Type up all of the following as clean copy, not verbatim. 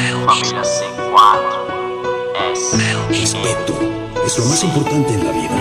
Família C4S. Respeto es lo más importante en la vida.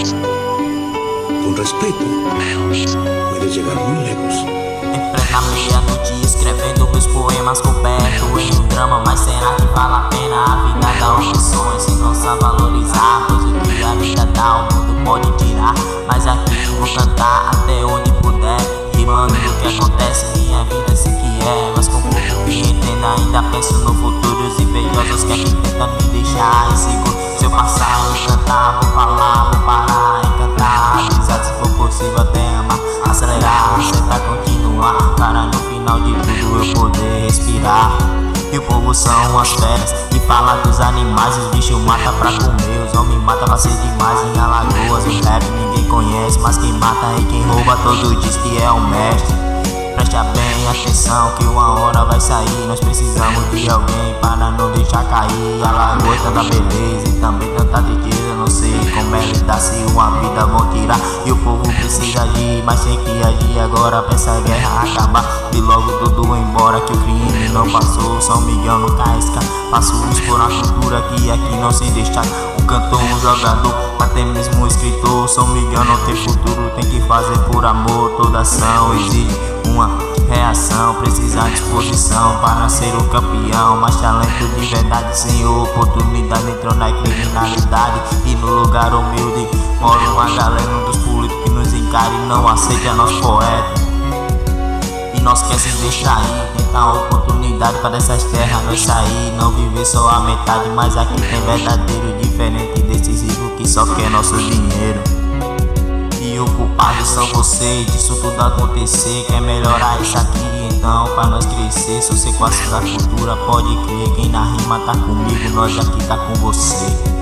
Con respeto puedes llegar muy lejos. Em plena meia-noite escrevendo meus poemas coberto em um drama. Mas será que vale a pena? A vida dá opções se não sabe valorizar, pois o que a vida dá o mundo pode tirar. Mas aqui eu vou cantar até onde puder, rimando do que acontece, minha vida sei que é. Mas com pouco que entendo ainda penso no futuro. Os invejosos que aqui tentam me deixar inseguro. Se eu passar eu cantar, vou falar, vou parar e cantar. Avisar se for possível até amar, acelerar, acertar, continuar, para no final de tudo eu poder respirar. E o povo são as feras que fala dos animais. Os bichos mata pra comer, os homens mata pra ser demais. Em Alagoas o rap ninguém conhece, mas quem mata e quem rouba todo diz que é o mestre. Presta bem atenção que uma hora vai sair. Nós precisamos de alguém para não deixar cair. Alagoas tanta beleza e também tanta riqueza. Não sei como é lidar se uma vida vão tirar. E o povo precisa agir, mas tem que agir agora pra essa guerra acabar e logo tudo embora, que o crime não passou. São Miguel no Caisca, passo expor a cultura que aqui não se destaca. Um cantor, um jogador, até mesmo um escritor. São Miguel não tem futuro, tem que fazer por amor. Toda ação exige uma reação, precisa de disposição para ser o campeão. Mas talento de verdade sem oportunidade entrou na criminalidade. E no lugar humilde mora uma galera, um dos políticos que nos encara e não aceita nós poetas. E nós quer se distrair, tentar oportunidade para dessas terras nós sair. Não viver só a metade, mas aqui tem verdadeiro, diferente desses ricos que só quer nosso dinheiro. E o culpado são vocês, disso tudo acontecer. Quer melhorar isso aqui, então pra nós crescer. Sou C4 da cultura, pode crer. Quem na rima tá comigo, nós aqui tá com você.